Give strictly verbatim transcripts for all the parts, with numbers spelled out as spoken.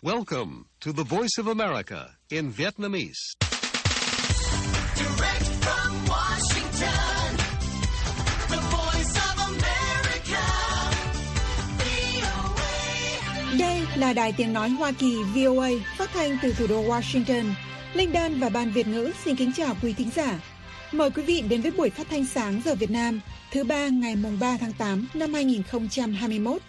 Welcome to the Voice of America in Vietnamese. Direct from Washington, the Voice of America, vê o a. Đây là Đài Tiếng Nói Hoa Kỳ vê o a phát thanh từ thủ đô Washington. Linh Đan và Ban Việt ngữ xin kính chào quý thính giả. Mời quý vị đến với buổi phát thanh sáng giờ Việt Nam thứ ba ngày mùng ba tháng tám năm hai nghìn không trăm hai mươi mốt.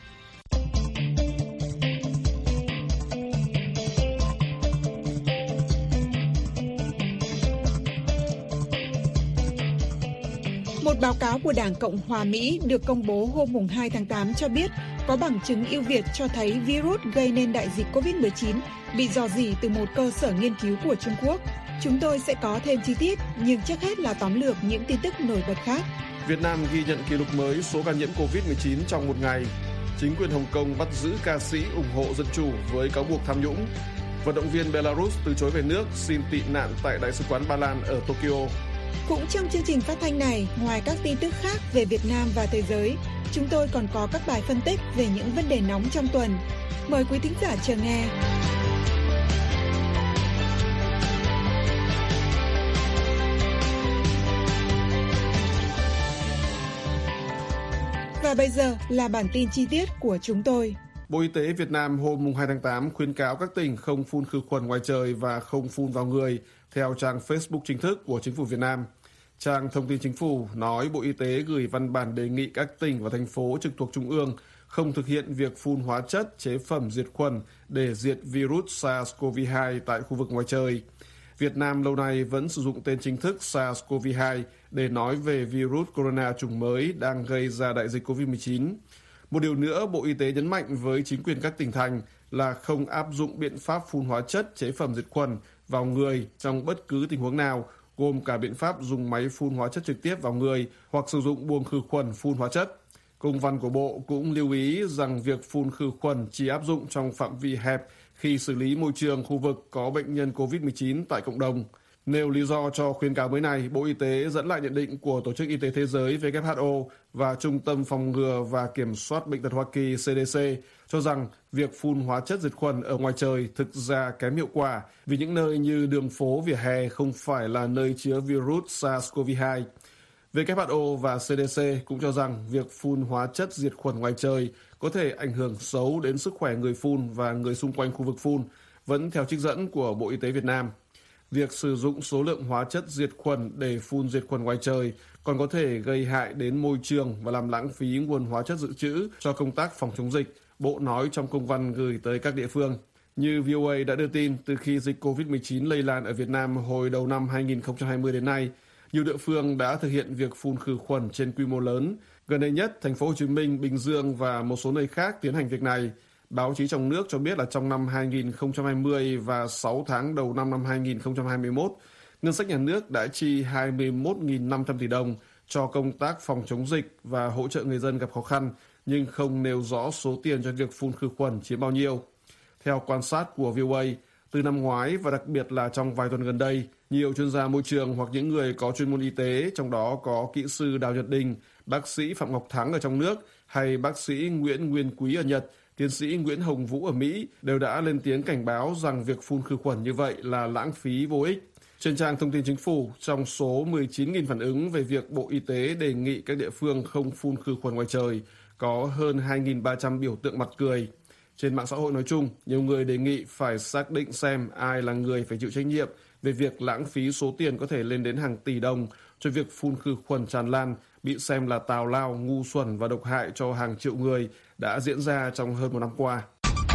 Một báo cáo của Đảng Cộng hòa Mỹ được công bố hôm mùng hai tháng tám cho biết có bằng chứng ưu việt cho thấy virus gây nên đại dịch covid mười chín bị rò rỉ từ một cơ sở nghiên cứu của Trung Quốc. Chúng tôi sẽ có thêm chi tiết, nhưng trước hết là tóm lược những tin tức nổi bật khác. Việt Nam ghi nhận kỷ lục mới số ca nhiễm covid mười chín trong một ngày. Chính quyền Hồng Kông bắt giữ ca sĩ ủng hộ dân chủ với cáo buộc tham nhũng. Vận động viên Belarus từ chối về nước xin tị nạn tại Đại sứ quán Ba Lan ở Tokyo. Cũng trong chương trình phát thanh này, ngoài các tin tức khác về Việt Nam và thế giới, chúng tôi còn có các bài phân tích về những vấn đề nóng trong tuần. Mời quý thính giả chờ nghe. Và bây giờ là bản tin chi tiết của chúng tôi. Bộ Y tế Việt Nam hôm hai tháng tám khuyến cáo các tỉnh không phun khử khuẩn ngoài trời và không phun vào người, theo trang Facebook chính thức của Chính phủ Việt Nam. Trang Thông tin Chính phủ nói Bộ Y tế gửi văn bản đề nghị các tỉnh và thành phố trực thuộc Trung ương không thực hiện việc phun hóa chất, chế phẩm diệt khuẩn để diệt virus SARS-xê o vê hai tại khu vực ngoài trời. Việt Nam lâu nay vẫn sử dụng tên chính thức SARS-xê o vê hai để nói về virus corona chủng mới đang gây ra đại dịch covid mười chín. Một điều nữa, Bộ Y tế nhấn mạnh với chính quyền các tỉnh thành là không áp dụng biện pháp phun hóa chất, chế phẩm diệt khuẩn vào người trong bất cứ tình huống nào, gồm cả biện pháp dùng máy phun hóa chất trực tiếp vào người hoặc sử dụng buồng khử khuẩn phun hóa chất. Công văn của Bộ cũng lưu ý rằng việc phun khử khuẩn chỉ áp dụng trong phạm vi hẹp khi xử lý môi trường khu vực có bệnh nhân covid mười chín tại cộng đồng. Nêu lý do cho khuyến cáo mới này, Bộ Y tế dẫn lại nhận định của Tổ chức Y tế Thế giới W H O và Trung tâm Phòng ngừa và Kiểm soát Bệnh tật Hoa Kỳ C D C cho rằng việc phun hóa chất diệt khuẩn ở ngoài trời thực ra kém hiệu quả vì những nơi như đường phố, vỉa hè không phải là nơi chứa virus SARS-xê o vê hai. W H O và C D C cũng cho rằng việc phun hóa chất diệt khuẩn ngoài trời có thể ảnh hưởng xấu đến sức khỏe người phun và người xung quanh khu vực phun, vẫn theo trích dẫn của Bộ Y tế Việt Nam. Việc sử dụng số lượng hóa chất diệt khuẩn để phun diệt khuẩn ngoài trời còn có thể gây hại đến môi trường và làm lãng phí nguồn hóa chất dự trữ cho công tác phòng chống dịch, Bộ nói trong công văn gửi tới các địa phương. Như vê o a đã đưa tin, từ khi dịch covid mười chín lây lan ở Việt Nam hồi đầu năm hai nghìn không trăm hai mươi đến nay, nhiều địa phương đã thực hiện việc phun khử khuẩn trên quy mô lớn. Gần đây nhất, thành phố Hồ Chí Minh, Bình Dương và một số nơi khác tiến hành việc này. Báo chí trong nước cho biết là trong năm hai nghìn không trăm hai mươi và sáu tháng đầu năm năm hai nghìn không trăm hai mươi mốt, ngân sách nhà nước đã chi hai mươi mốt nghìn năm trăm tỷ đồng cho công tác phòng chống dịch và hỗ trợ người dân gặp khó khăn, nhưng không nêu rõ số tiền cho việc phun khử khuẩn chiếm bao nhiêu. Theo quan sát của vê o a, từ năm ngoái và đặc biệt là trong vài tuần gần đây, nhiều chuyên gia môi trường hoặc những người có chuyên môn y tế, trong đó có kỹ sư Đào Nhật Đình, bác sĩ Phạm Ngọc Thắng ở trong nước hay bác sĩ Nguyễn Nguyên Quý ở Nhật, tiến sĩ Nguyễn Hồng Vũ ở Mỹ đều đã lên tiếng cảnh báo rằng việc phun khử khuẩn như vậy là lãng phí vô ích. Trên trang Thông tin Chính phủ, trong số mười chín nghìn phản ứng về việc Bộ Y tế đề nghị các địa phương không phun khử khuẩn ngoài trời, có hơn hai nghìn ba trăm biểu tượng mặt cười. Trên mạng xã hội nói chung, nhiều người đề nghị phải xác định xem ai là người phải chịu trách nhiệm về việc lãng phí số tiền có thể lên đến hàng tỷ đồng cho việc phun khử khuẩn tràn lan, bị xem là tào lao, ngu xuẩn và độc hại cho hàng triệu người đã diễn ra trong hơn một năm qua.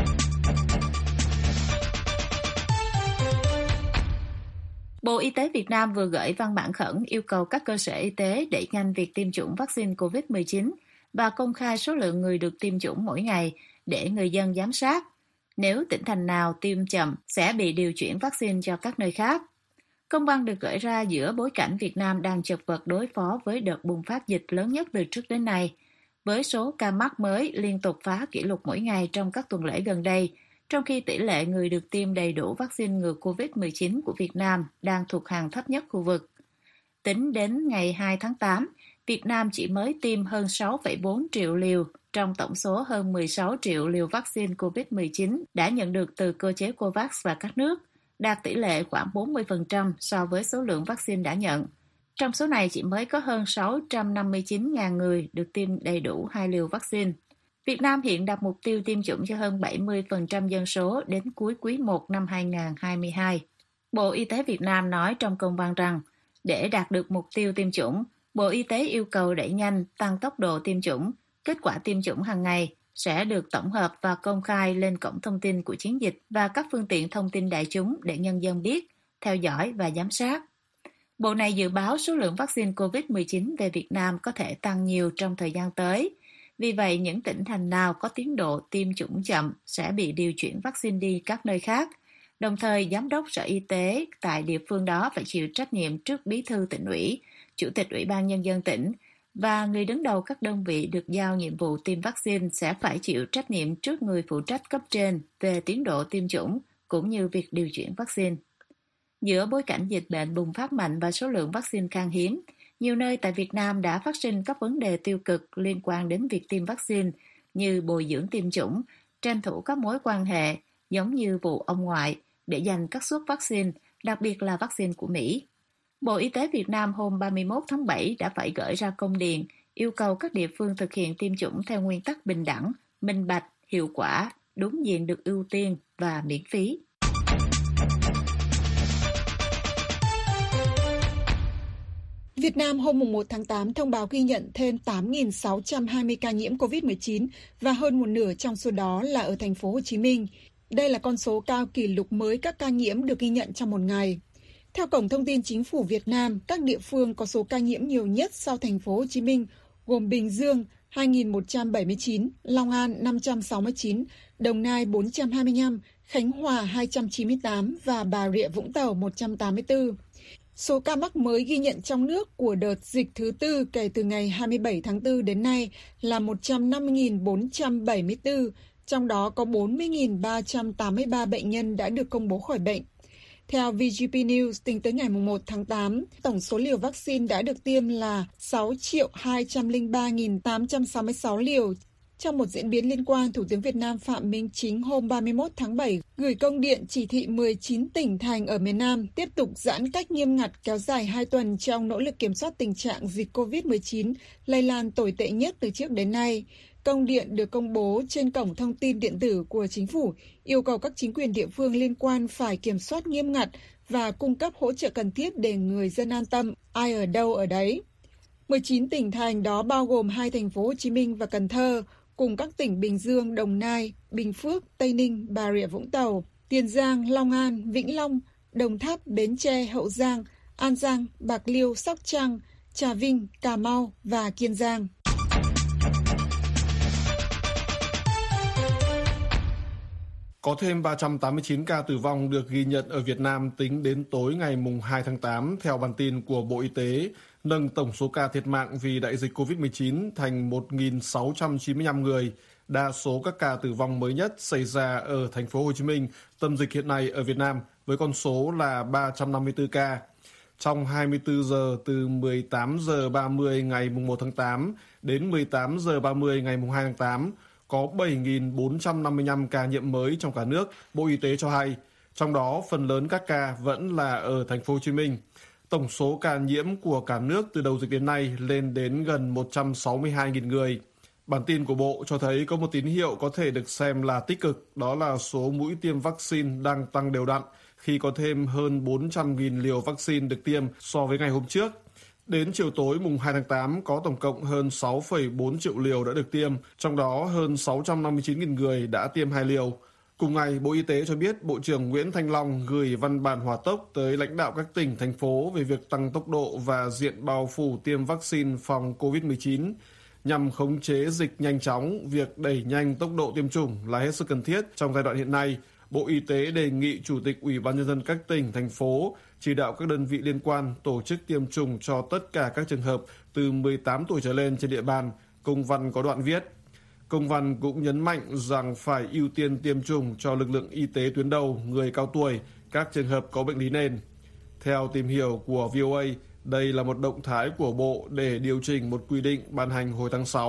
Bộ Y tế Việt Nam vừa gửi văn bản khẩn yêu cầu các cơ sở y tế đẩy nhanh việc tiêm chủng vaccine covid mười chín và công khai số lượng người được tiêm chủng mỗi ngày để người dân giám sát. Nếu tỉnh thành nào tiêm chậm sẽ bị điều chuyển vaccine cho các nơi khác. Công văn được gửi ra giữa bối cảnh Việt Nam đang chật vật đối phó với đợt bùng phát dịch lớn nhất từ trước đến nay, với số ca mắc mới liên tục phá kỷ lục mỗi ngày trong các tuần lễ gần đây, trong khi tỷ lệ người được tiêm đầy đủ vaccine ngừa covid mười chín của Việt Nam đang thuộc hàng thấp nhất khu vực. Tính đến ngày hai tháng tám, Việt Nam chỉ mới tiêm hơn sáu phẩy bốn triệu liều trong tổng số hơn mười sáu triệu liều vaccine covid mười chín đã nhận được từ cơ chế COVAX và các nước, đạt tỷ lệ khoảng bốn mươi phần trăm so với số lượng vaccine đã nhận. Trong số này chỉ mới có hơn sáu trăm năm mươi chín nghìn người được tiêm đầy đủ hai liều vaccine. Việt Nam hiện đặt mục tiêu tiêm chủng cho hơn bảy mươi phần trăm dân số đến cuối quý một năm hai nghìn không trăm hai mươi hai. Bộ Y tế Việt Nam nói trong công văn rằng, để đạt được mục tiêu tiêm chủng, Bộ Y tế yêu cầu đẩy nhanh, tăng tốc độ tiêm chủng. Kết quả tiêm chủng hàng ngày sẽ được tổng hợp và công khai lên cổng thông tin của chiến dịch và các phương tiện thông tin đại chúng để nhân dân biết, theo dõi và giám sát. Bộ này dự báo số lượng vaccine covid mười chín về Việt Nam có thể tăng nhiều trong thời gian tới. Vì vậy, những tỉnh thành nào có tiến độ tiêm chủng chậm sẽ bị điều chuyển vaccine đi các nơi khác. Đồng thời, Giám đốc Sở Y tế tại địa phương đó phải chịu trách nhiệm trước Bí thư Tỉnh ủy, Chủ tịch Ủy ban Nhân dân tỉnh và người đứng đầu các đơn vị được giao nhiệm vụ tiêm vaccine sẽ phải chịu trách nhiệm trước người phụ trách cấp trên về tiến độ tiêm chủng cũng như việc điều chuyển vaccine. Giữa bối cảnh dịch bệnh bùng phát mạnh và số lượng vaccine khan hiếm, nhiều nơi tại Việt Nam đã phát sinh các vấn đề tiêu cực liên quan đến việc tiêm vaccine như bồi dưỡng tiêm chủng, tranh thủ các mối quan hệ giống như vụ ông ngoại để giành các suất vaccine, đặc biệt là vaccine của Mỹ. Bộ Y tế Việt Nam hôm ba mươi mốt tháng bảy đã phải gửi ra công điện yêu cầu các địa phương thực hiện tiêm chủng theo nguyên tắc bình đẳng, minh bạch, hiệu quả, đúng diện được ưu tiên và miễn phí. Việt Nam hôm một tháng tám thông báo ghi nhận thêm tám nghìn sáu trăm hai mươi ca nhiễm covid mười chín và hơn một nửa trong số đó là ở thành phố Hồ Chí Minh. Đây là con số cao kỷ lục mới các ca nhiễm được ghi nhận trong một ngày. Theo Cổng Thông tin Chính phủ Việt Nam, các địa phương có số ca nhiễm nhiều nhất sau thành phố Hồ Chí Minh gồm Bình Dương hai nghìn một trăm bảy mươi chín, Long An năm trăm sáu mươi chín, Đồng Nai bốn trăm hai mươi lăm, Khánh Hòa hai trăm chín mươi tám và Bà Rịa Vũng Tàu một trăm tám mươi tư. Số ca mắc mới ghi nhận trong nước của đợt dịch thứ tư kể từ ngày hai mươi bảy tháng tư đến nay là một trăm năm mươi nghìn bốn trăm bảy mươi tư, trong đó có bốn mươi nghìn ba trăm tám mươi ba bệnh nhân đã được công bố khỏi bệnh. Theo vê giê pê News, tính tới ngày một tháng tám, tổng số liều vaccine đã được tiêm là sáu triệu hai trăm lẻ ba nghìn tám trăm sáu mươi sáu liều. Trong một diễn biến liên quan, Thủ tướng Việt Nam Phạm Minh Chính hôm ba mươi mốt tháng bảy gửi công điện chỉ thị mười chín tỉnh thành ở miền Nam tiếp tục giãn cách nghiêm ngặt kéo dài hai tuần trong nỗ lực kiểm soát tình trạng dịch covid mười chín lây lan tồi tệ nhất từ trước đến nay. Công điện được công bố trên cổng thông tin điện tử của chính phủ, yêu cầu các chính quyền địa phương liên quan phải kiểm soát nghiêm ngặt và cung cấp hỗ trợ cần thiết để người dân an tâm, ai ở đâu ở đấy. mười chín tỉnh thành đó bao gồm hai thành phố Hồ Chí Minh và Cần Thơ, cùng các tỉnh Bình Dương, Đồng Nai, Bình Phước, Tây Ninh, Bà Rịa Vũng Tàu, Tiền Giang, Long An, Vĩnh Long, Đồng Tháp, Bến Tre, Hậu Giang, An Giang, Bạc Liêu, Sóc Trăng, Trà Vinh, Cà Mau và Kiên Giang. Có thêm ba trăm tám mươi chín ca tử vong được ghi nhận ở Việt Nam tính đến tối ngày hai tháng tám theo bản tin của Bộ Y tế, nâng tổng số ca thiệt mạng vì đại dịch covid mười chín thành một nghìn sáu trăm chín mươi lăm người. Đa số các ca tử vong mới nhất xảy ra ở thành phố Hồ Chí Minh, tâm dịch hiện nay ở Việt Nam, với con số là ba trăm năm mươi tư ca. Trong hai mươi tư giờ từ mười tám giờ ba mươi ngày một tháng tám đến mười tám giờ ba mươi ngày hai tháng tám, có bảy nghìn bốn trăm năm mươi lăm ca nhiễm mới trong cả nước, Bộ Y tế cho hay. Trong đó, phần lớn các ca vẫn là ở thành phố Hồ Chí Minh. Tổng số ca nhiễm của cả nước từ đầu dịch đến nay lên đến gần một trăm sáu mươi hai nghìn người. Bản tin của Bộ cho thấy có một tín hiệu có thể được xem là tích cực, đó là số mũi tiêm vaccine đang tăng đều đặn khi có thêm hơn bốn trăm nghìn liều vaccine được tiêm so với ngày hôm trước. Đến chiều tối mùng hai tháng tám, có tổng cộng hơn sáu phẩy bốn triệu liều đã được tiêm, trong đó hơn sáu trăm năm mươi chín nghìn người đã tiêm hai liều. Cùng ngày, Bộ Y tế cho biết Bộ trưởng Nguyễn Thanh Long gửi văn bản hỏa tốc tới lãnh đạo các tỉnh, thành phố về việc tăng tốc độ và diện bao phủ tiêm vaccine phòng covid mười chín. Nhằm khống chế dịch nhanh chóng, việc đẩy nhanh tốc độ tiêm chủng là hết sức cần thiết trong giai đoạn hiện nay. Bộ Y tế đề nghị Chủ tịch Ủy ban Nhân dân các tỉnh, thành phố chỉ đạo các đơn vị liên quan tổ chức tiêm chủng cho tất cả các trường hợp từ mười tám tuổi trở lên trên địa bàn, công văn có đoạn viết. Công văn cũng nhấn mạnh rằng phải ưu tiên tiêm chủng cho lực lượng y tế tuyến đầu, người cao tuổi, các trường hợp có bệnh lý nền. Theo tìm hiểu của vê o a, đây là một động thái của Bộ để điều chỉnh một quy định ban hành hồi tháng sáu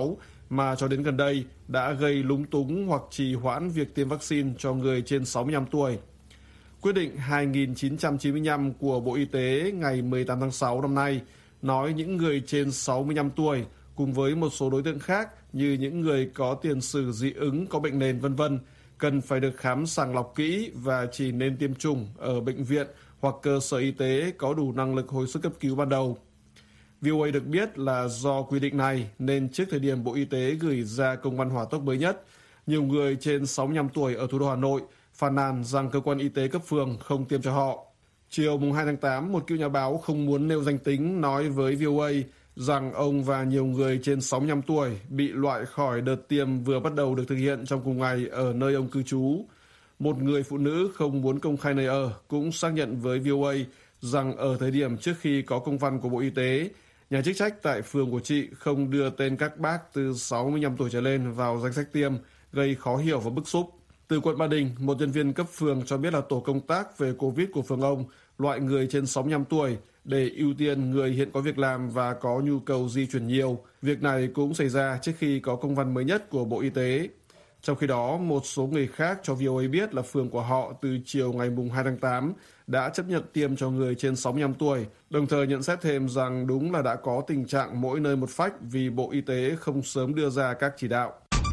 mà cho đến gần đây đã gây lúng túng hoặc trì hoãn việc tiêm vaccine cho người trên sáu mươi lăm tuổi. Quyết định hai nghìn chín trăm chín mươi lăm của Bộ Y tế ngày mười tám tháng sáu năm nay nói những người trên sáu mươi lăm tuổi cùng với một số đối tượng khác như những người có tiền sử dị ứng, có bệnh nền vân vân cần phải được khám sàng lọc kỹ và chỉ nên tiêm chủng ở bệnh viện hoặc cơ sở y tế có đủ năng lực hồi sức cấp cứu ban đầu. vê o a được biết là do quy định này nên trước thời điểm Bộ Y tế gửi ra công văn hỏa tốc mới nhất, nhiều người trên sáu mươi lăm tuổi ở thủ đô Hà Nội phàn nàn rằng cơ quan y tế cấp phường không tiêm cho họ. Chiều mùng hai tháng tám, một cựu nhà báo không muốn nêu danh tính nói với vê o a rằng ông và nhiều người trên sáu mươi lăm tuổi bị loại khỏi đợt tiêm vừa bắt đầu được thực hiện trong cùng ngày ở nơi ông cư trú. Một người phụ nữ không muốn công khai nơi ở cũng xác nhận với vê o a rằng ở thời điểm trước khi có công văn của Bộ Y tế, nhà chức trách tại phường của chị không đưa tên các bác từ sáu mươi lăm tuổi trở lên vào danh sách tiêm, gây khó hiểu và bức xúc. Từ quận Ba Đình, một nhân viên cấp phường cho biết là tổ công tác về Covid của phường ông loại người trên sáu mươi lăm tuổi để ưu tiên người hiện có việc làm và có nhu cầu di chuyển nhiều. Việc này cũng xảy ra trước khi có công văn mới nhất của Bộ Y tế. Trong khi đó, một số người khác cho vê o a biết là phường của họ từ chiều ngày mùng hai tháng tám đã chấp nhận tiêm cho người trên sáu mươi lăm tuổi, đồng thời nhận xét thêm rằng đúng là đã có tình trạng mỗi nơi một phách vì Bộ Y tế không sớm đưa ra các chỉ đạo.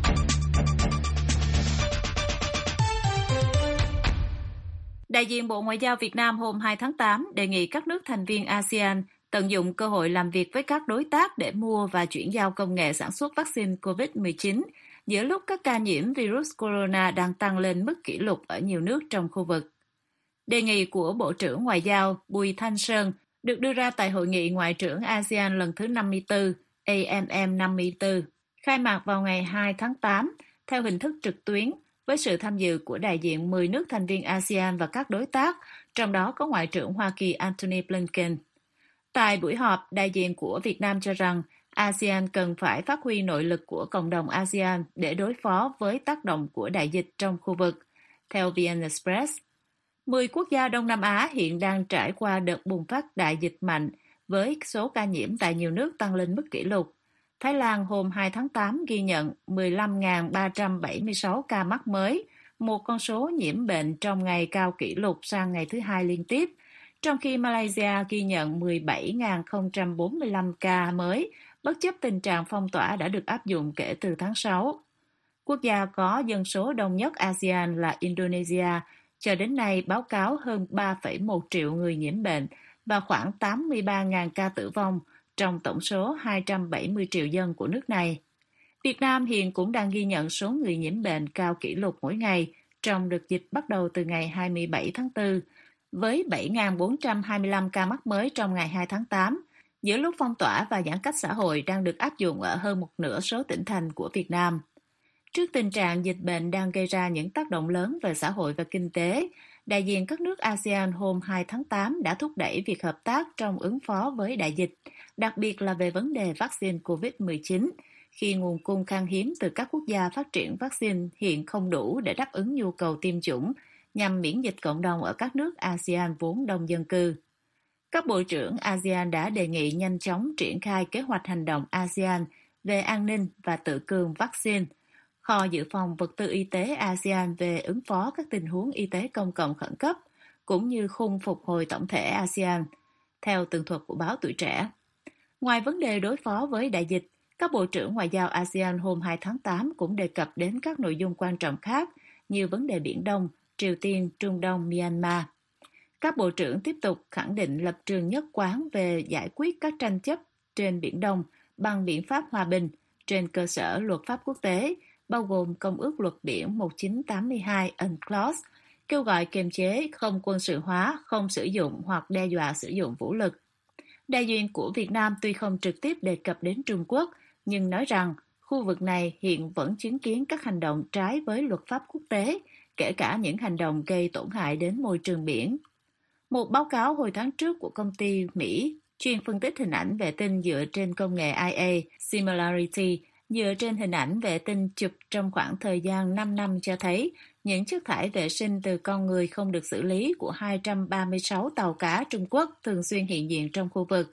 Đại diện Bộ Ngoại giao Việt Nam hôm hai tháng tám đề nghị các nước thành viên a sê an tận dụng cơ hội làm việc với các đối tác để mua và chuyển giao công nghệ sản xuất vaccine covid mười chín giữa lúc các ca nhiễm virus corona đang tăng lên mức kỷ lục ở nhiều nước trong khu vực. Đề nghị của Bộ trưởng Ngoại giao Bùi Thanh Sơn được đưa ra tại Hội nghị Ngoại trưởng a sê an lần thứ năm mươi tư, A M M năm mươi tư, khai mạc vào ngày hai tháng tám theo hình thức trực tuyến với sự tham dự của đại diện mười nước thành viên a sê an và các đối tác, trong đó có Ngoại trưởng Hoa Kỳ Antony Blinken. Tại buổi họp, đại diện của Việt Nam cho rằng a sê an cần phải phát huy nội lực của cộng đồng a sê an để đối phó với tác động của đại dịch trong khu vực. Theo vê en Express, mười quốc gia Đông Nam Á hiện đang trải qua đợt bùng phát đại dịch mạnh với số ca nhiễm tại nhiều nước tăng lên mức kỷ lục. Thái Lan hôm hai tháng tám ghi nhận mười lăm nghìn ba trăm bảy mươi sáu ca mắc mới, một con số nhiễm bệnh trong ngày cao kỷ lục sang ngày thứ hai liên tiếp, trong khi Malaysia ghi nhận mười bảy nghìn không trăm bốn mươi lăm ca mới, bất chấp tình trạng phong tỏa đã được áp dụng kể từ tháng sáu. Quốc gia có dân số đông nhất a sê an là Indonesia, cho đến nay báo cáo hơn ba phẩy một triệu người nhiễm bệnh và khoảng tám mươi ba nghìn ca tử vong trong tổng số hai trăm bảy mươi triệu dân của nước này. Việt Nam hiện cũng đang ghi nhận số người nhiễm bệnh cao kỷ lục mỗi ngày trong đợt dịch bắt đầu từ ngày hai mươi bảy tháng tư, với bảy nghìn bốn trăm hai mươi lăm ca mắc mới trong ngày hai tháng tám, giữa lúc phong tỏa và giãn cách xã hội đang được áp dụng ở hơn một nửa số tỉnh thành của Việt Nam. Trước tình trạng dịch bệnh đang gây ra những tác động lớn về xã hội và kinh tế, đại diện các nước a sê an hôm hai tháng tám đã thúc đẩy việc hợp tác trong ứng phó với đại dịch, đặc biệt là về vấn đề vaccine covid mười chín, khi nguồn cung khan hiếm từ các quốc gia phát triển vaccine hiện không đủ để đáp ứng nhu cầu tiêm chủng nhằm miễn dịch cộng đồng ở các nước a sê an vốn đông dân cư. Các bộ trưởng a sê an đã đề nghị nhanh chóng triển khai kế hoạch hành động a sê an về an ninh và tự cường vaccine, kho dự phòng vật tư y tế a sê an về ứng phó các tình huống y tế công cộng khẩn cấp, cũng như khung phục hồi tổng thể a sê an, theo tường thuật của báo Tuổi Trẻ. Ngoài vấn đề đối phó với đại dịch, các bộ trưởng ngoại giao a sê an hôm hai tháng tám cũng đề cập đến các nội dung quan trọng khác như vấn đề Biển Đông, Triều Tiên, Trung Đông, Myanmar. Các bộ trưởng tiếp tục khẳng định lập trường nhất quán về giải quyết các tranh chấp trên Biển Đông bằng biện pháp hòa bình trên cơ sở luật pháp quốc tế, bao gồm Công ước Luật Biển một nghìn chín trăm tám mươi hai UNCLOS, kêu gọi kiềm chế, không quân sự hóa, không sử dụng hoặc đe dọa sử dụng vũ lực. Đại diện của Việt Nam tuy không trực tiếp đề cập đến Trung Quốc, nhưng nói rằng khu vực này hiện vẫn chứng kiến các hành động trái với luật pháp quốc tế, kể cả những hành động gây tổn hại đến môi trường biển. Một báo cáo hồi tháng trước của công ty Mỹ chuyên phân tích hình ảnh vệ tinh dựa trên công nghệ I A Similarity, dựa trên hình ảnh vệ tinh chụp trong khoảng thời gian năm năm cho thấy những chất thải vệ sinh từ con người không được xử lý của hai trăm ba mươi sáu tàu cá Trung Quốc thường xuyên hiện diện trong khu vực,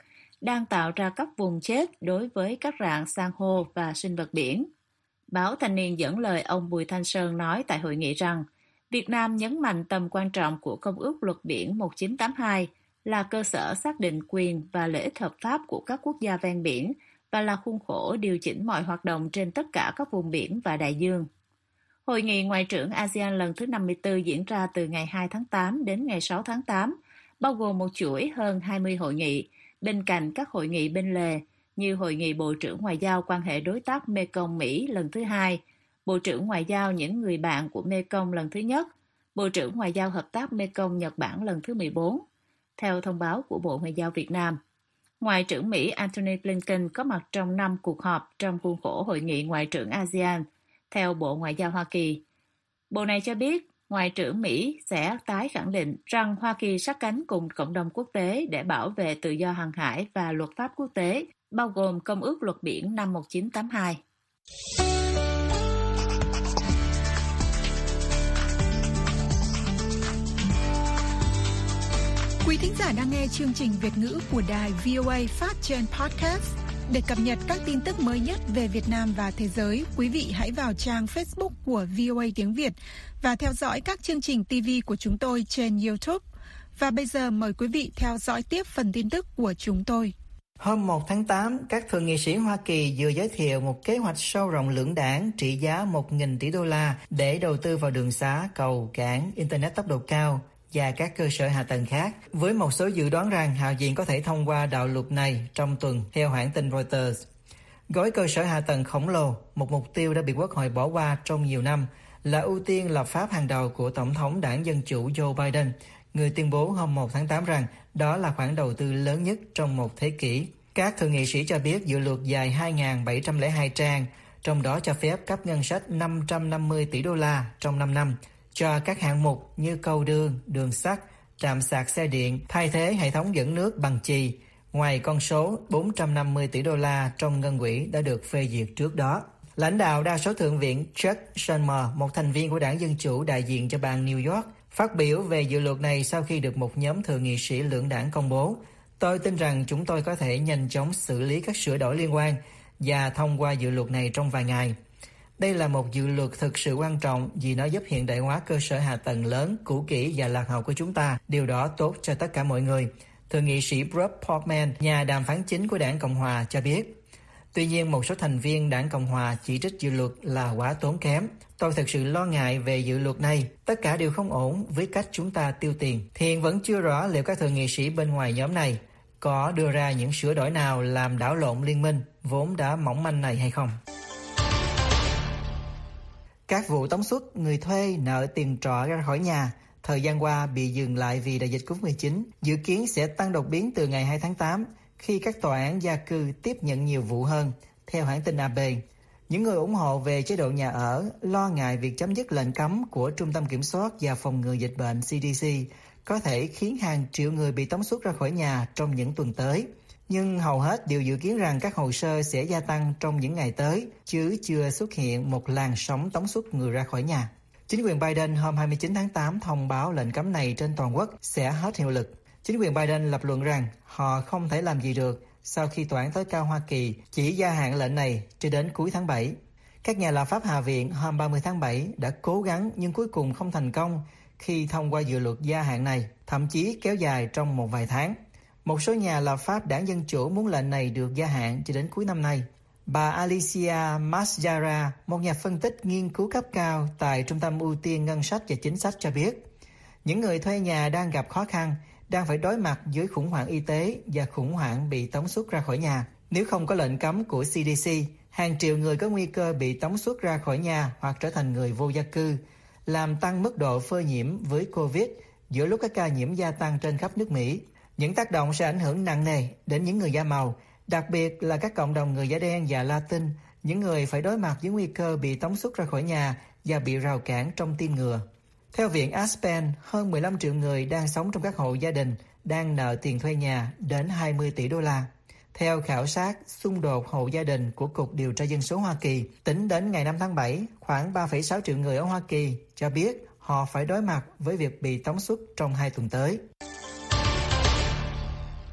đang tạo ra các vùng chết đối với các rạn san hô và sinh vật biển. Báo Thanh niên dẫn lời ông Bùi Thanh Sơn nói tại hội nghị rằng Việt Nam nhấn mạnh tầm quan trọng của Công ước Luật Biển một nghìn chín trăm tám mươi hai là cơ sở xác định quyền và lợi ích hợp pháp của các quốc gia ven biển và là khuôn khổ điều chỉnh mọi hoạt động trên tất cả các vùng biển và đại dương. Hội nghị Ngoại trưởng a sê an lần thứ năm mươi tư diễn ra từ ngày hai tháng tám đến ngày sáu tháng tám, bao gồm một chuỗi hơn hai mươi hội nghị, bên cạnh các hội nghị bên lề như Hội nghị Bộ trưởng Ngoại giao quan hệ đối tác Mekong-Mỹ lần thứ hai, Bộ trưởng Ngoại giao những người bạn của Mekong lần thứ nhất, Bộ trưởng Ngoại giao Hợp tác Mekong-Nhật Bản lần thứ mười bốn. Theo thông báo của Bộ Ngoại giao Việt Nam, Ngoại trưởng Mỹ Antony Blinken có mặt trong năm cuộc họp trong khuôn khổ Hội nghị Ngoại trưởng a sê an, theo Bộ Ngoại giao Hoa Kỳ. Bộ này cho biết, Ngoại trưởng Mỹ sẽ tái khẳng định rằng Hoa Kỳ sát cánh cùng cộng đồng quốc tế để bảo vệ tự do hàng hải và luật pháp quốc tế, bao gồm Công ước Luật Biển năm một nghìn chín trăm tám mươi hai. Quý thính giả đang nghe chương trình Việt ngữ của đài vê o a phát trên podcast. Để cập nhật các tin tức mới nhất về Việt Nam và thế giới, quý vị hãy vào trang Facebook của vê o a tiếng Việt và theo dõi các chương trình ti vi của chúng tôi trên YouTube. Và bây giờ mời quý vị theo dõi tiếp phần tin tức của chúng tôi. Hôm một tháng tám, các thượng nghị sĩ Hoa Kỳ vừa giới thiệu một kế hoạch sâu rộng lưỡng đảng trị giá một nghìn tỷ đô la để đầu tư vào đường xá, cầu, cảng, Internet tốc độ cao và các cơ sở hạ tầng khác, với một số dự đoán rằng Hạ viện có thể thông qua đạo luật này trong tuần, theo hãng tin Reuters. Gói cơ sở hạ tầng khổng lồ, một mục tiêu đã bị Quốc hội bỏ qua trong nhiều năm, là ưu tiên lập pháp hàng đầu của Tổng thống Đảng Dân Chủ Joe Biden, người tuyên bố hôm một tháng tám rằng đó là khoản đầu tư lớn nhất trong một thế kỷ. Các thượng nghị sĩ cho biết dự luật dài hai nghìn bảy trăm lẻ hai trang, trong đó cho phép cấp ngân sách năm trăm năm mươi tỷ đô la trong năm năm, cho các hạng mục như cầu đường, đường sắt, trạm sạc xe điện, thay thế hệ thống dẫn nước bằng chì, ngoài con số bốn trăm năm mươi tỷ đô la trong ngân quỹ đã được phê duyệt trước đó. Lãnh đạo đa số thượng viện Chuck Schumer, một thành viên của Đảng Dân Chủ đại diện cho bang New York, phát biểu về dự luật này sau khi được một nhóm thượng nghị sĩ lưỡng đảng công bố. Tôi tin rằng chúng tôi có thể nhanh chóng xử lý các sửa đổi liên quan và thông qua dự luật này trong vài ngày. Đây là một dự luật thực sự quan trọng vì nó giúp hiện đại hóa cơ sở hạ tầng lớn, cũ kỹ và lạc hậu của chúng ta. Điều đó tốt cho tất cả mọi người. Thượng nghị sĩ Brock Portman, nhà đàm phán chính của Đảng Cộng Hòa, cho biết. Tuy nhiên, một số thành viên Đảng Cộng Hòa chỉ trích dự luật là quá tốn kém. Tôi thực sự lo ngại về dự luật này. Tất cả đều không ổn với cách chúng ta tiêu tiền. Hiện vẫn chưa rõ liệu các thượng nghị sĩ bên ngoài nhóm này có đưa ra những sửa đổi nào làm đảo lộn liên minh vốn đã mỏng manh này hay không. Các vụ tống xuất người thuê nợ tiền trọ ra khỏi nhà thời gian qua bị dừng lại vì đại dịch covid mười chín, dự kiến sẽ tăng đột biến từ ngày hai tháng tám khi các tòa án gia cư tiếp nhận nhiều vụ hơn, theo hãng tin a pê. Những người ủng hộ về chế độ nhà ở lo ngại việc chấm dứt lệnh cấm của Trung tâm Kiểm soát và Phòng ngừa Dịch bệnh xê đê xê có thể khiến hàng triệu người bị tống xuất ra khỏi nhà trong những tuần tới. Nhưng hầu hết đều dự kiến rằng các hồ sơ sẽ gia tăng trong những ngày tới, chứ chưa xuất hiện một làn sóng tống xuất người ra khỏi nhà. Chính quyền Biden hôm hai mươi chín tháng tám thông báo lệnh cấm này trên toàn quốc sẽ hết hiệu lực. Chính quyền Biden lập luận rằng họ không thể làm gì được sau khi Tòa án tối cao Hoa Kỳ chỉ gia hạn lệnh này cho đến cuối tháng bảy. Các nhà lập pháp Hạ viện hôm ba mươi tháng bảy đã cố gắng nhưng cuối cùng không thành công khi thông qua dự luật gia hạn này, thậm chí kéo dài trong một vài tháng. Một số nhà lập pháp Đảng Dân Chủ muốn lệnh này được gia hạn cho đến cuối năm nay. Bà Alicia Masjara, một nhà phân tích nghiên cứu cấp cao tại Trung tâm ưu tiên ngân sách và chính sách cho biết, những người thuê nhà đang gặp khó khăn, đang phải đối mặt với khủng hoảng y tế và khủng hoảng bị tống xuất ra khỏi nhà. Nếu không có lệnh cấm của xê đê xê, hàng triệu người có nguy cơ bị tống xuất ra khỏi nhà hoặc trở thành người vô gia cư, làm tăng mức độ phơi nhiễm với Covid giữa lúc các ca nhiễm gia tăng trên khắp nước Mỹ. Những tác động sẽ ảnh hưởng nặng nề đến những người da màu, đặc biệt là các cộng đồng người da đen và Latin, những người phải đối mặt với nguy cơ bị tống xuất ra khỏi nhà và bị rào cản trong tiêm ngừa. Theo Viện Aspen, hơn mười lăm triệu người đang sống trong các hộ gia đình đang nợ tiền thuê nhà đến hai mươi tỷ đô la. Theo khảo sát xung đột hộ gia đình của Cục Điều tra Dân số Hoa Kỳ, tính đến ngày năm tháng bảy, khoảng ba phẩy sáu triệu người ở Hoa Kỳ cho biết họ phải đối mặt với việc bị tống xuất trong hai tuần tới.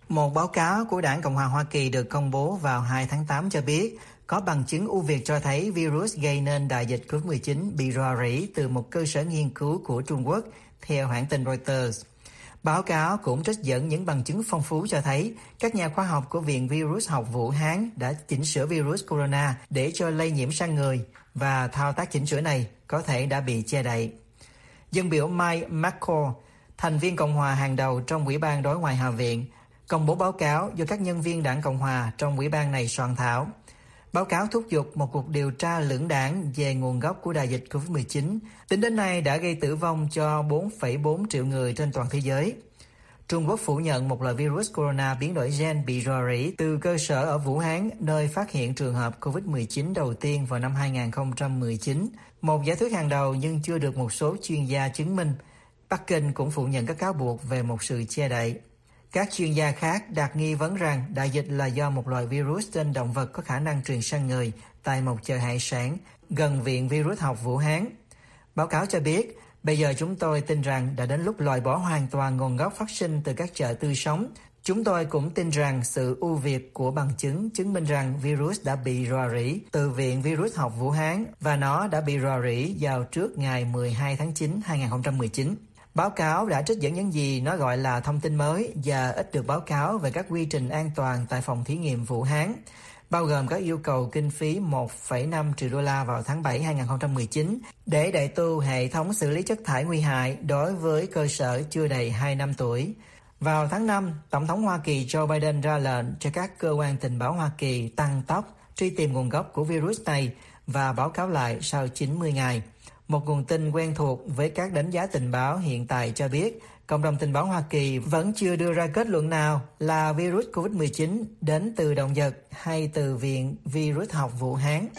Một báo cáo của Đảng Cộng hòa Hoa Kỳ được công bố vào hai tháng tám cho biết có bằng chứng ưu việt cho thấy virus gây nên đại dịch covid mười chín bị rò rỉ từ một cơ sở nghiên cứu của Trung Quốc, theo hãng tin Reuters. Báo cáo cũng trích dẫn những bằng chứng phong phú cho thấy các nhà khoa học của Viện Virus học Vũ Hán đã chỉnh sửa virus corona để cho lây nhiễm sang người, và thao tác chỉnh sửa này có thể đã bị che đậy. Dân biểu Mike McCall, thành viên Cộng hòa hàng đầu trong Ủy ban Đối ngoại Hạ viện, công bố báo cáo do các nhân viên Đảng Cộng hòa trong ủy ban này soạn thảo. Báo cáo thúc giục một cuộc điều tra lưỡng đảng về nguồn gốc của đại dịch covid mười chín, tính đến nay đã gây tử vong cho bốn phẩy bốn triệu người trên toàn thế giới. Trung Quốc phủ nhận một loại virus corona biến đổi gen bị rò rỉ từ cơ sở ở Vũ Hán, nơi phát hiện trường hợp covid mười chín đầu tiên vào năm hai không một chín. Một giả thuyết hàng đầu nhưng chưa được một số chuyên gia chứng minh. Bắc Kinh cũng phủ nhận các cáo buộc về một sự che đậy. Các chuyên gia khác đặt nghi vấn rằng đại dịch là do một loại virus trên động vật có khả năng truyền sang người tại một chợ hải sản gần Viện Virus học Vũ Hán. Báo cáo cho biết, bây giờ chúng tôi tin rằng đã đến lúc loại bỏ hoàn toàn nguồn gốc phát sinh từ các chợ tươi sống. Chúng tôi cũng tin rằng sự ưu việt của bằng chứng chứng minh rằng virus đã bị rò rỉ từ Viện Virus học Vũ Hán và nó đã bị rò rỉ vào trước ngày mười hai tháng chín năm hai không một chín. Báo cáo đã trích dẫn những gì nó gọi là thông tin mới và ít được báo cáo về các quy trình an toàn tại phòng thí nghiệm Vũ Hán, bao gồm các yêu cầu kinh phí một phẩy năm triệu đô la vào tháng bảy năm hai không một chín để đại tu hệ thống xử lý chất thải nguy hại đối với cơ sở chưa đầy hai năm tuổi. Vào tháng năm, Tổng thống Hoa Kỳ Joe Biden ra lệnh cho các cơ quan tình báo Hoa Kỳ tăng tốc truy tìm nguồn gốc của virus này và báo cáo lại sau chín mươi ngày. Một nguồn tin quen thuộc với các đánh giá tình báo hiện tại cho biết cộng đồng tình báo Hoa Kỳ vẫn chưa đưa ra kết luận nào là virus covid mười chín đến từ động vật hay từ Viện Virus học Vũ Hán.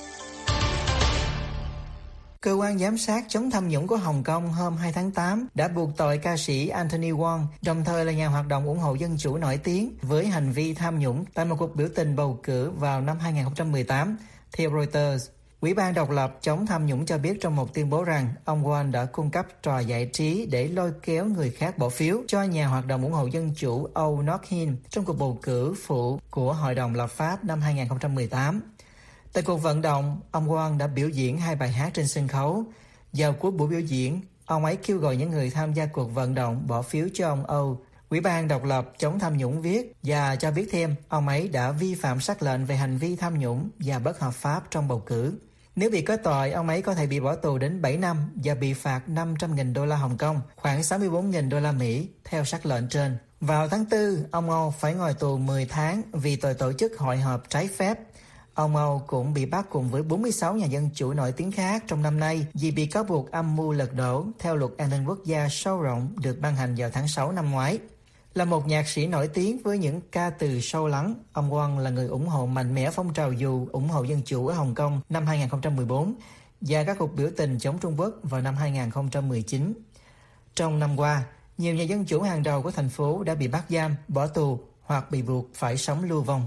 Cơ quan giám sát chống tham nhũng của Hồng Kông hôm hai tháng tám đã buộc tội ca sĩ Anthony Wong, đồng thời là nhà hoạt động ủng hộ dân chủ nổi tiếng, với hành vi tham nhũng tại một cuộc biểu tình bầu cử vào năm hai không một tám, theo Reuters. Ủy ban độc lập chống tham nhũng cho biết trong một tuyên bố rằng ông Wong đã cung cấp trò giải trí để lôi kéo người khác bỏ phiếu cho nhà hoạt động ủng hộ dân chủ Âu Nok Hin trong cuộc bầu cử phụ của Hội đồng lập pháp năm hai không một tám. Tại cuộc vận động, ông Wong đã biểu diễn hai bài hát trên sân khấu. Vào cuối buổi biểu diễn, ông ấy kêu gọi những người tham gia cuộc vận động bỏ phiếu cho ông Âu. Ủy ban độc lập chống tham nhũng viết và cho biết thêm ông ấy đã vi phạm sắc lệnh về hành vi tham nhũng và bất hợp pháp trong bầu cử. Nếu bị có tội, ông ấy có thể bị bỏ tù đến bảy năm và bị phạt năm trăm nghìn đô la Hồng Kông, khoảng sáu mươi bốn nghìn đô la Mỹ, theo sắc lệnh trên. Vào tháng tư, ông Âu phải ngồi tù mười tháng vì tội tổ chức hội họp trái phép. Ông Âu cũng bị bắt cùng với bốn mươi sáu nhà dân chủ nổi tiếng khác trong năm nay vì bị cáo buộc âm mưu lật đổ theo luật an ninh quốc gia sâu rộng được ban hành vào tháng sáu năm ngoái. Là một nhạc sĩ nổi tiếng với những ca từ sâu lắng, ông Wong là người ủng hộ mạnh mẽ phong trào dù ủng hộ dân chủ ở Hồng Kông năm hai không một bốn và các cuộc biểu tình chống Trung Quốc vào năm hai không một chín. Trong năm qua, nhiều nhà dân chủ hàng đầu của thành phố đã bị bắt giam, bỏ tù hoặc bị buộc phải sống lưu vong.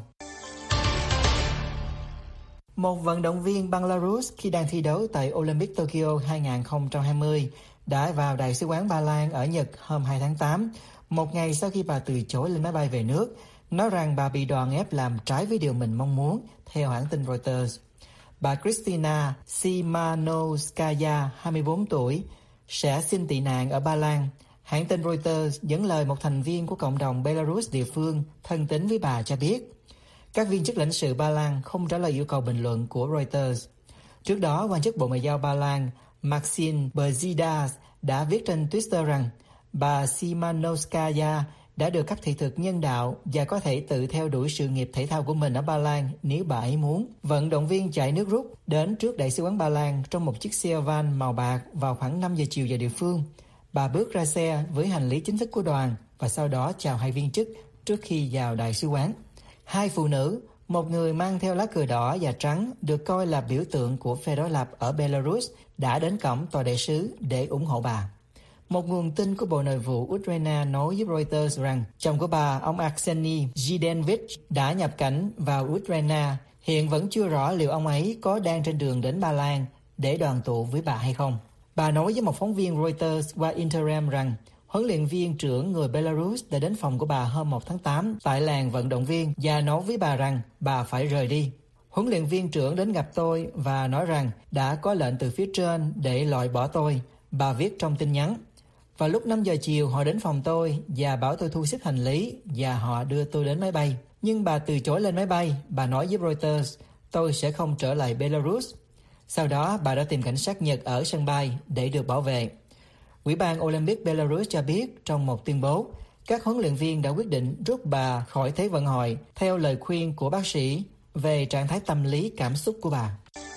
Một vận động viên Belarus khi đang thi đấu tại Olympic Tokyo hai không hai không đã vào Đại sứ quán Ba Lan ở Nhật hôm hai tháng tám, một ngày sau khi bà từ chối lên máy bay về nước, nói rằng bà bị đòn ép làm trái với điều mình mong muốn, theo hãng tin Reuters. Bà Kristina Simanowskaya, hai mươi bốn tuổi, sẽ xin tị nạn ở Ba Lan. Hãng tin Reuters dẫn lời một thành viên của cộng đồng Belarus địa phương thân tín với bà cho biết. Các viên chức lãnh sự Ba Lan không trả lời yêu cầu bình luận của Reuters. Trước đó, quan chức Bộ Ngoại giao Ba Lan Maxim Brzezinski đã viết trên Twitter rằng bà Simanowskaya đã được cấp thị thực nhân đạo và có thể tự theo đuổi sự nghiệp thể thao của mình ở Ba Lan nếu bà ấy muốn. Vận động viên chạy nước rút đến trước Đại sứ quán Ba Lan trong một chiếc xe van màu bạc vào khoảng năm giờ chiều giờ địa phương. Bà bước ra xe với hành lý chính thức của đoàn và sau đó chào hai viên chức trước khi vào Đại sứ quán. Hai phụ nữ, một người mang theo lá cờ đỏ và trắng được coi là biểu tượng của phe đối lập ở Belarus, đã đến cổng tòa đại sứ để ủng hộ bà. Một nguồn tin của Bộ Nội vụ Ukraine nói với Reuters rằng chồng của bà, ông Arseniy Zhidenvich, đã nhập cảnh vào Ukraine. Hiện vẫn chưa rõ liệu ông ấy có đang trên đường đến Ba Lan để đoàn tụ với bà hay không. Bà nói với một phóng viên Reuters qua Interim rằng Huấn luyện viên trưởng người Belarus đã đến phòng của bà hôm một tháng tám tại làng vận động viên và nói với bà rằng bà phải rời đi. Huấn luyện viên trưởng đến gặp tôi và nói rằng đã có lệnh từ phía trên để loại bỏ tôi, bà viết trong tin nhắn. Vào lúc năm giờ chiều họ đến phòng tôi và bảo tôi thu xếp hành lý và họ đưa tôi đến máy bay. Nhưng bà từ chối lên máy bay, bà nói với Reuters, tôi sẽ không trở lại Belarus. Sau đó bà đã tìm cảnh sát Nhật ở sân bay để được bảo vệ. Ủy ban Olympic Belarus cho biết trong một tuyên bố, các huấn luyện viên đã quyết định rút bà khỏi Thế vận hội theo lời khuyên của bác sĩ về trạng thái tâm lý cảm xúc của bà.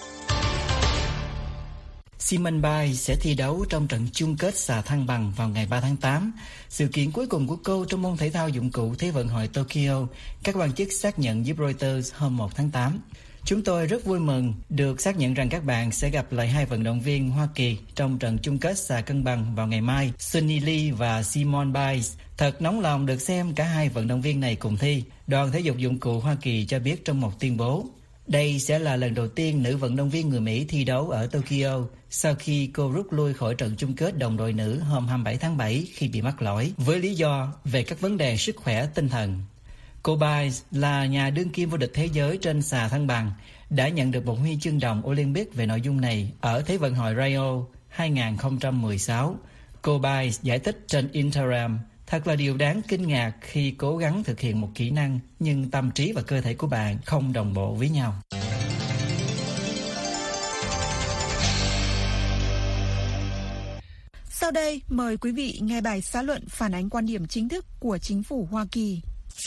Simone Biles sẽ thi đấu trong trận chung kết xà thăng bằng vào ngày ba tháng tám, sự kiện cuối cùng của cô trong môn thể thao dụng cụ Thế vận hội Tokyo, các quan chức xác nhận với Reuters hôm một tháng tám. Chúng tôi rất vui mừng được xác nhận rằng các bạn sẽ gặp lại hai vận động viên Hoa Kỳ trong trận chung kết xà cân bằng vào ngày mai, Sunny Lee và Simone Biles. Thật nóng lòng được xem cả hai vận động viên này cùng thi, Đoàn Thể dục Dụng cụ Hoa Kỳ cho biết trong một tuyên bố. Đây sẽ là lần đầu tiên nữ vận động viên người Mỹ thi đấu ở Tokyo sau khi cô rút lui khỏi trận chung kết đồng đội nữ hôm hai mươi bảy tháng bảy khi bị mắc lỗi với lý do về các vấn đề sức khỏe tinh thần. Cô Biles là nhà đương kim vô địch thế giới trên xà thăng bằng, đã nhận được một huy chương đồng Olympic về nội dung này ở Thế vận hội Rio hai không một sáu. Cô Biles giải thích trên Instagram, thật là điều đáng kinh ngạc khi cố gắng thực hiện một kỹ năng nhưng tâm trí và cơ thể của bạn không đồng bộ với nhau. Sau đây, mời quý vị nghe bài xã luận phản ánh quan điểm chính thức của chính phủ Hoa Kỳ.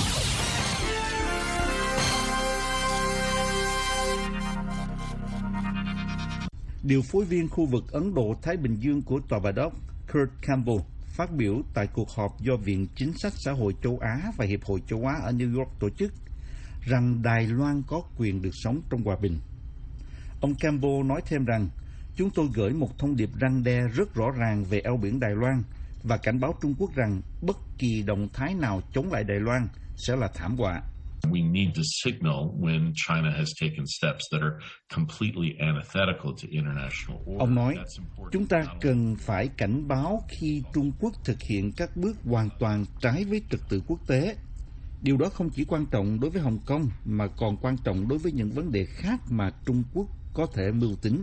Điều phối viên khu vực Ấn Độ-Thái Bình Dương của Tòa Bạch Ốc Kurt Campbell phát biểu tại cuộc họp do Viện Chính sách Xã hội châu Á và Hiệp hội châu Á ở New York tổ chức rằng Đài Loan có quyền được sống trong hòa bình. Ông Campbell nói thêm rằng, chúng tôi gửi một thông điệp răn đe rất rõ ràng về eo biển Đài Loan và cảnh báo Trung Quốc rằng bất kỳ động thái nào chống lại Đài Loan sẽ là thảm họa. We need to signal when China has taken steps that are completely antithetical to international order. Ông nói, chúng ta cần phải cảnh báo khi Trung Quốc thực hiện các bước hoàn toàn trái với trật tự quốc tế. Điều đó không chỉ quan trọng đối với Hồng Kông mà còn quan trọng đối với những vấn đề khác mà Trung Quốc có thể mưu tính.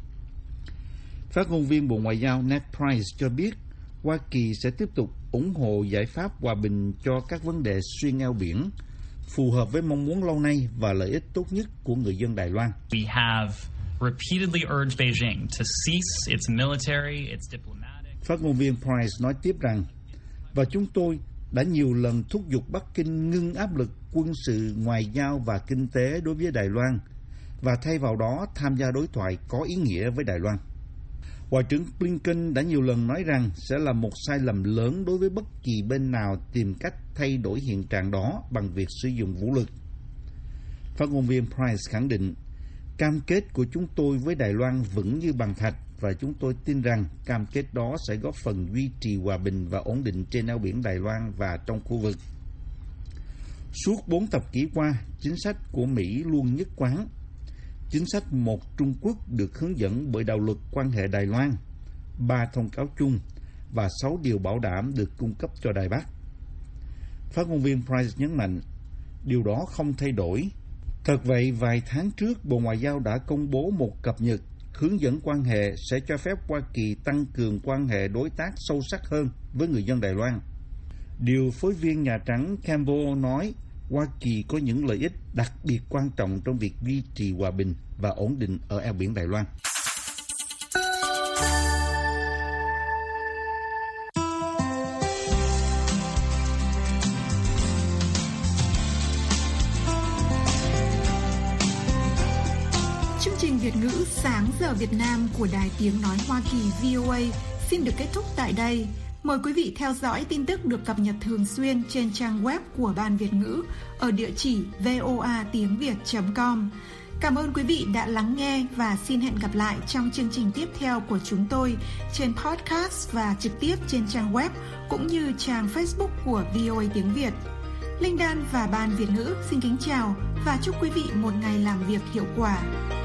Phát ngôn viên Bộ Ngoại giao Ned Price cho biết Hoa Kỳ sẽ tiếp tục ủng hộ giải pháp hòa bình cho các vấn đề xuyên eo biển, phù hợp với mong muốn lâu nay và lợi ích tốt nhất của người dân Đài Loan. We have repeatedly urged Beijing to cease its military, its diplomatic. Phát ngôn viên Price nói tiếp rằng, và chúng tôi đã nhiều lần thúc giục Bắc Kinh ngưng áp lực quân sự, ngoại giao và kinh tế đối với Đài Loan và thay vào đó tham gia đối thoại có ý nghĩa với Đài Loan. Ngoại trưởng Blinken đã nhiều lần nói rằng sẽ là một sai lầm lớn đối với bất kỳ bên nào tìm cách thay đổi hiện trạng đó bằng việc sử dụng vũ lực. Phát ngôn viên Price khẳng định, cam kết của chúng tôi với Đài Loan vững như bằng thạch và chúng tôi tin rằng cam kết đó sẽ góp phần duy trì hòa bình và ổn định trên eo biển Đài Loan và trong khu vực. Suốt bốn thập kỷ qua, chính sách của Mỹ luôn nhất quán. Chính sách một Trung Quốc được hướng dẫn bởi đạo luật quan hệ Đài Loan, ba thông cáo chung và sáu điều bảo đảm được cung cấp cho Đài Bắc. Phát ngôn viên Price nhấn mạnh, điều đó không thay đổi. Thật vậy, vài tháng trước, Bộ Ngoại giao đã công bố một cập nhật hướng dẫn quan hệ sẽ cho phép Hoa Kỳ tăng cường quan hệ đối tác sâu sắc hơn với người dân Đài Loan. Điều phối viên Nhà Trắng Campbell nói, Hoa Kỳ có những lợi ích đặc biệt quan trọng trong việc duy trì hòa bình và ổn định ở eo biển Đài Loan. Chương trình Việt ngữ Sáng giờ Việt Nam của Đài Tiếng Nói Hoa Kỳ vê o a xin được kết thúc tại đây. Mời quý vị theo dõi tin tức được cập nhật thường xuyên trên trang web của Ban Việt ngữ ở địa chỉ voa tiếng việt chấm com. Cảm ơn quý vị đã lắng nghe và xin hẹn gặp lại trong chương trình tiếp theo của chúng tôi trên podcast và trực tiếp trên trang web cũng như trang Facebook của vê o a tiếng Việt. Linh Đan và Ban Việt ngữ xin kính chào và chúc quý vị một ngày làm việc hiệu quả.